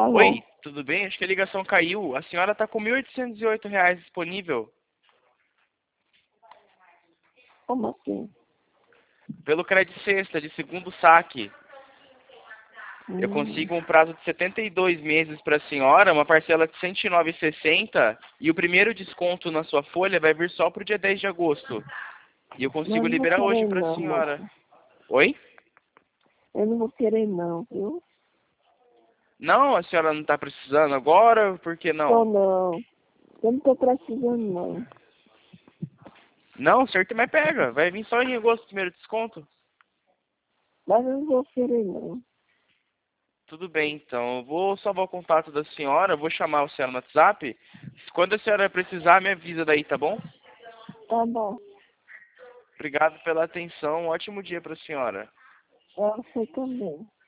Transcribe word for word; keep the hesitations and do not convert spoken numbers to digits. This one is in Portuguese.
Alô? Oi, tudo bem? Acho que a ligação caiu. A senhora está com mil oitocentos e oito reais disponível Como assim? pelo Credit Sexta, de segundo saque. Eu Hum, consigo um prazo de setenta e dois meses para a senhora, uma parcela de cento e nove reais e sessenta centavos e o primeiro desconto na sua folha vai vir só para o dia dez de agosto. E eu mas eu consigo não vou liberar hoje querer para a não, senhora. moça. Oi? Eu não vou querer não, viu? Não, a senhora não está precisando agora? Por que Tô não? não. Eu não tô precisando não. Não, certo, mas pega. Vai vir só em agosto o primeiro desconto. Mas eu não vou querer não. Tudo bem, então. Eu vou salvar o contato da senhora, vou chamar a senhora no WhatsApp. Quando a senhora precisar, me avisa daí, tá bom? Tá bom. Obrigado pela atenção. Um ótimo dia para a senhora. Eu sei também.